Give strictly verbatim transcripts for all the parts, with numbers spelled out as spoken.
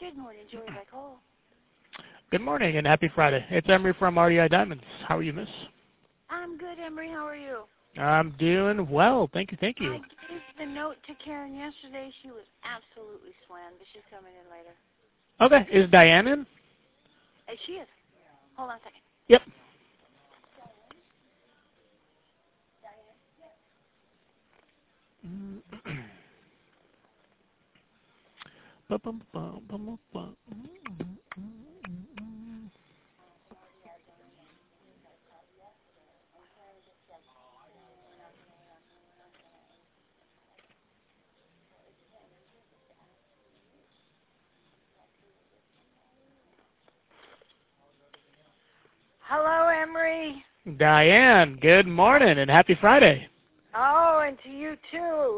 Good morning, Joey Cole. Good morning and happy Friday. It's Emery from R D I Diamonds. How are you, miss? I'm good, Emery. How are you? I'm doing well. Thank you, thank you. I gave the note to Karen yesterday. She was absolutely slammed, but she's coming in later. Okay. Is Diane in? Hey, she is. Hold on a second. Yep. Hello, Emery. Diane, good morning and happy Friday. Oh, and to you, too.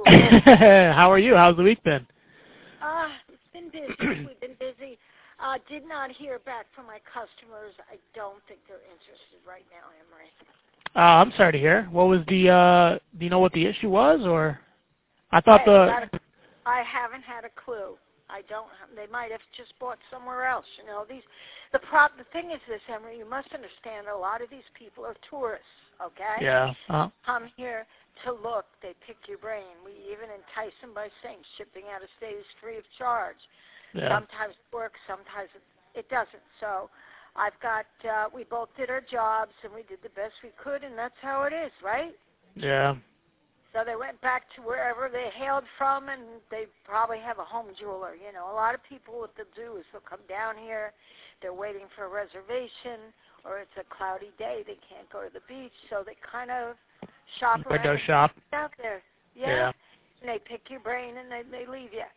How are you? How's the week been? Uh, it's been busy. We've been busy. Uh, did not hear back from my customers. I don't think they're interested right now, Emery. Uh, I'm sorry to hear. What was the, uh, do you know what the issue was, or? I thought Hey, the... gotta, I haven't had a clue. I don't. They might have just bought somewhere else. You know, these. The prop. The thing is this, Emery. You must understand. A lot of these people are tourists. Okay. Yeah. Uh-huh. Come here to look. They pick your brain. We even entice them by saying shipping out of state is free of charge. Yeah. Sometimes it works. Sometimes it doesn't. So, I've got. Uh, we both did our jobs and we did the best we could, and that's how it is, right? Yeah. So they went back to wherever they hailed from, and they probably have a home jeweler. You know, a lot of people, what they'll do is they'll come down here. They're waiting for a reservation, or it's a cloudy day. They can't go to the beach, so they kind of shop Window around shop. out there. Yeah. Yeah. And they pick your brain, and they, they leave you.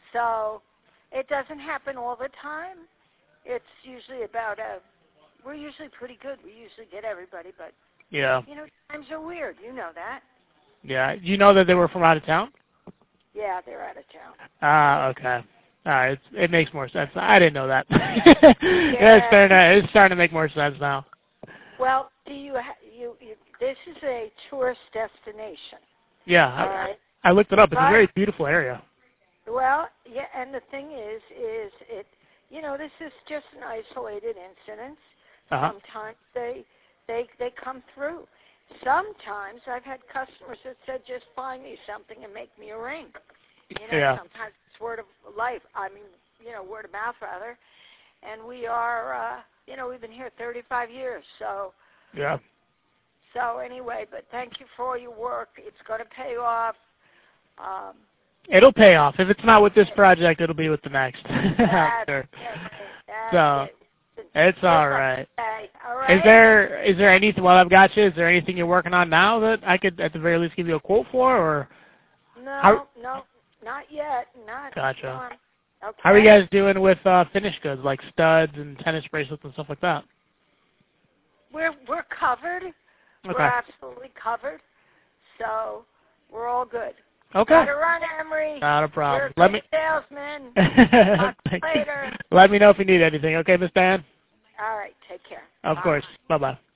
So it doesn't happen all the time. It's usually about a, we're usually pretty good. We usually get everybody, but, Yeah. you know, times are weird. You know that. Yeah. You know that they were from out of town? Yeah, they're out of town. Ah, okay. All right. It's, it makes more sense. I didn't know that. yeah. It's starting, to, it's starting to make more sense now. Well, do you, ha- you, you this is a tourist destination. Yeah. All I, right. I looked it up. It's but, a very beautiful area. Well, yeah, and the thing is, is it, you know, this is just an isolated incident. Uh-huh. Sometimes they, they, they come through. Sometimes I've had customers that said, just find me something and make me a ring. You know, Yeah. sometimes it's word of life. I mean, you know, word of mouth, rather. And we are, uh, you know, we've been here thirty-five years. So, Yeah. so anyway, but thank you for all your work. It's going to pay off. Um, It'll pay off. If it's not with this project, it'll be with the next. that's sure. it. That's So, it. it's all right. All right. Is there is there anything, while I've got you, is there anything you're working on now that I could at the very least give you a quote for? Or No, how, no, not yet. Not. Gotcha. On. Okay. How are you guys doing with uh, finished goods, like studs and tennis bracelets and stuff like that? We're we're covered. Okay. We're absolutely covered. So we're all good. Okay. Gotta run, Emery. Not a problem. You're a Let good me salesman. Talk later. Let me know if you need anything. Okay, Miss Diane? All right. Take care. Of Bye. course. Bye-bye.